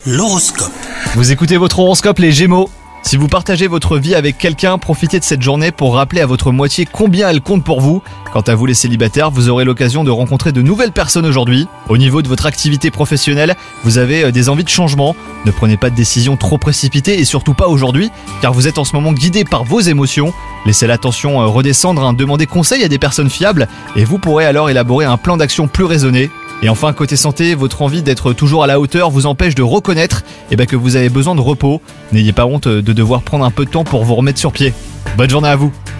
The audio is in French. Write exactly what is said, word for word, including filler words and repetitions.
L'horoscope. Vous écoutez votre horoscope les Gémeaux. Si vous partagez votre vie avec quelqu'un, profitez de cette journée pour rappeler à votre moitié combien elle compte pour vous. Quant à vous les célibataires, vous aurez l'occasion de rencontrer de nouvelles personnes aujourd'hui. Au niveau de votre activité professionnelle, vous avez des envies de changement. Ne prenez pas de décisions trop précipitées et surtout pas aujourd'hui, car vous êtes en ce moment guidé par vos émotions. Laissez la tension redescendre, hein, demandez conseil à des personnes fiables et vous pourrez alors élaborer un plan d'action plus raisonné. Et enfin, côté santé, votre envie d'être toujours à la hauteur vous empêche de reconnaître eh ben, que vous avez besoin de repos. N'ayez pas honte de devoir prendre un peu de temps pour vous remettre sur pied. Bonne journée à vous.